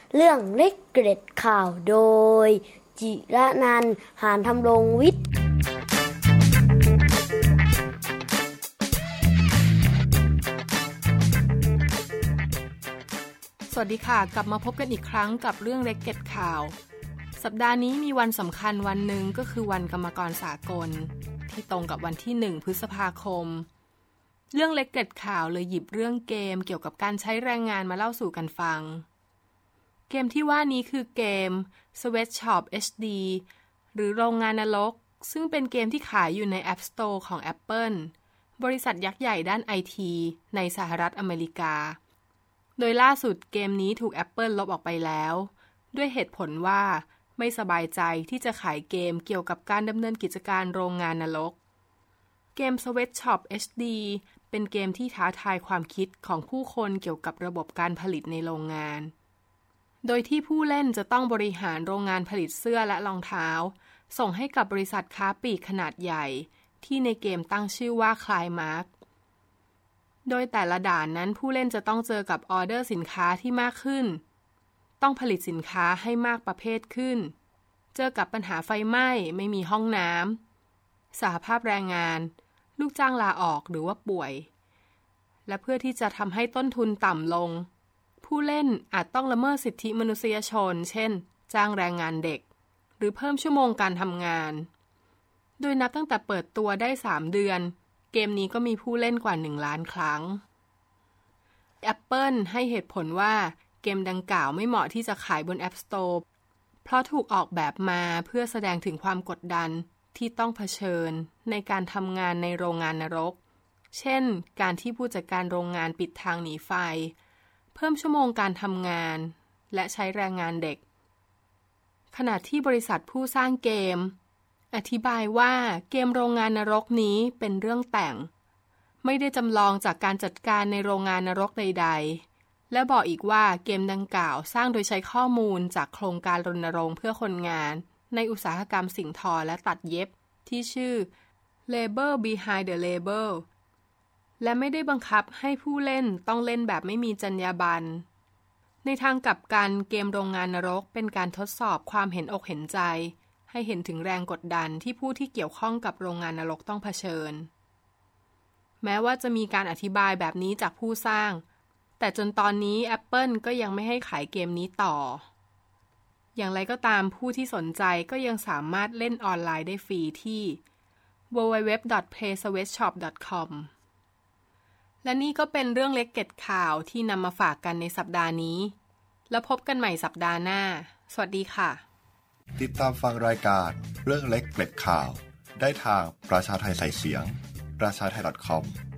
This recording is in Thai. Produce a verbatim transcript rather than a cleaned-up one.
เรื่องเล็กเกร็ดข่าวโดยจิระนันท์ หานธำรงวิทย์สวัสดีค่ะกลับมาพบกันอีกครั้งกับเรื่องเล็กเกร็ดข่าวสัปดาห์นี้มีวันสำคัญวันหนึ่งก็คือวันกรรมกรสากลที่ตรงกับวันที่หนึ่งพฤษภาคมเรื่องเล็กเกร็ดข่าวเลยหยิบเรื่องเกมเกี่ยวกับการใช้แรงงานมาเล่าสู่กันฟังเกมที่ว่านี้คือเกม Sweatshop เอช ดี หรือโรงงานนรกซึ่งเป็นเกมที่ขายอยู่ใน App Store ของ Apple บริษัทยักษ์ใหญ่ด้าน ไอ ที ในสหรัฐอเมริกาโดยล่าสุดเกมนี้ถูก Apple ลบออกไปแล้วด้วยเหตุผลว่าไม่สบายใจที่จะขายเกมเกี่ยวกับการดำเนินกิจการโรงงานนรกเกม Sweatshop เอช ดี เป็นเกมที่ท้าทายความคิดของผู้คนเกี่ยวกับระบบการผลิตในโรงงานโดยที่ผู้เล่นจะต้องบริหารโรงงานผลิตเสื้อและรองเท้าส่งให้กับบริษัทค้าปลีกขนาดใหญ่ที่ในเกมตั้งชื่อว่า Climax โดยแต่ละด่านนั้นผู้เล่นจะต้องเจอกับออเดอร์สินค้าที่มากขึ้นต้องผลิตสินค้าให้มากประเภทขึ้นเจอกับปัญหาไฟไหม้ไม่มีห้องน้ำสหภาพแรงงานลูกจ้างลาออกหรือว่าป่วยและเพื่อที่จะทำให้ต้นทุนต่ำลงผู้เล่นอาจต้องละเมิดสิทธิมนุษยชนเช่นจ้างแรงงานเด็กหรือเพิ่มชั่วโมงการทำงานโดยนับตั้งแต่เปิดตัวได้สามเดือนเกมนี้ก็มีผู้เล่นกว่าหนึ่งล้านครั้ง Apple ให้เหตุผลว่าเกมดังกล่าวไม่เหมาะที่จะขายบน App Store เพราะถูกออกแบบมาเพื่อแสดงถึงความกดดันที่ต้องเผชิญในการทำงานในโรงงานนรกเช่นการที่ผู้จัดการโรงงานปิดทางหนีไฟเพิ่มชั่วโมงการทำงานและใช้แรงงานเด็กขณะที่บริษัทผู้สร้างเกมอธิบายว่าเกมโรงงานนรกนี้เป็นเรื่องแต่งไม่ได้จำลองจากการจัดการในโรงงานนรกใดๆและบอกอีกว่าเกมดังกล่าวสร้างโดยใช้ข้อมูลจากโครงการรณรงค์เพื่อคนงานในอุตสาหกรรมสิ่งทอและตัดเย็บที่ชื่อ Labor Behind the Label และไม่ได้บังคับให้ผู้เล่นต้องเล่นแบบไม่มีจรรยาบรรณในทางกลับกันเกมโรงงานนรกเป็นการทดสอบความเห็นอกเห็นใจให้เห็นถึงแรงกดดันที่ผู้ที่เกี่ยวข้องกับโรงงานนรกต้องเผชิญแม้ว่าจะมีการอธิบายแบบนี้จากผู้สร้างแต่จนตอนนี้ Apple ก็ยังไม่ให้ขายเกมนี้ต่ออย่างไรก็ตามผู้ที่สนใจก็ยังสามารถเล่นออนไลน์ได้ฟรีที่ ดับเบิลยู ดับเบิลยู ดับเบิลยู ดอท เพลย์ สเวทช็อป ดอท คอม และนี่ก็เป็นเรื่องเล็กเกร็ดข่าวที่นำมาฝากกันในสัปดาห์นี้แล้วพบกันใหม่สัปดาห์หน้าสวัสดีค่ะติดตามฟังรายการเรื่องเล็กเกร็ดข่าวได้ทางประชาไทยใส่เสียงประชาไทย .com